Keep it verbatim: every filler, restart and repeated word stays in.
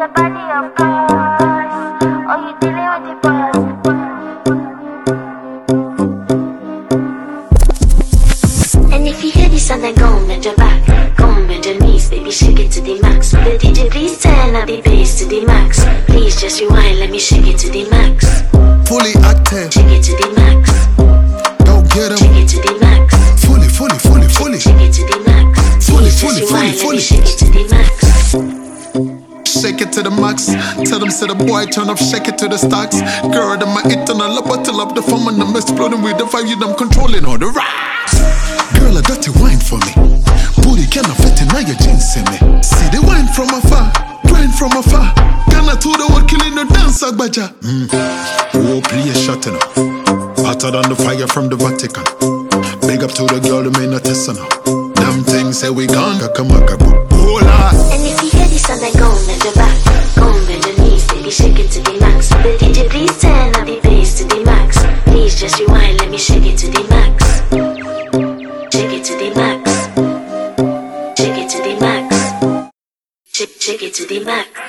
a body of course. Oh, you dealing with the boss. And if you hear this sound, then go and bend your back, go and bend your knees, baby, shake it to the max. The D J please turn up the bass to the max. Please just rewind, let me shake it to the max. Fully active, Shake it to the max. go get 'em. Shake it to the max. Fully, fully, fully, fully, Shake it to the max. fully, Please fully, just fully, rewind, let me fully. shake it to the max. Shake it to the max. Tell them, say the boy, turn up, shake it to the stacks. Girl, them my eternal up, bottle up the fun and I'm exploding with the vibe, you them controlling all the rocks. Girl, a dirty wine for me. Booty cannot fit in now your jeans in me. See the wine from afar, grind from afar. Ghana to the world, killing the dance, Agbaja. Mm. Oh, please shut it up. Hotter than the fire from the Vatican. Big up to the girl, the main artisanal. Them things say we gone, kakamaka. Hola. And if you hear this sound, then go and bend your back, go and bend your knees, baby, shake it to the max. The D J please turn up the bass to the max. Please just rewind, let me shake it to the max. Shake it to the max. Shake it to the max. Shake, shake it to the max.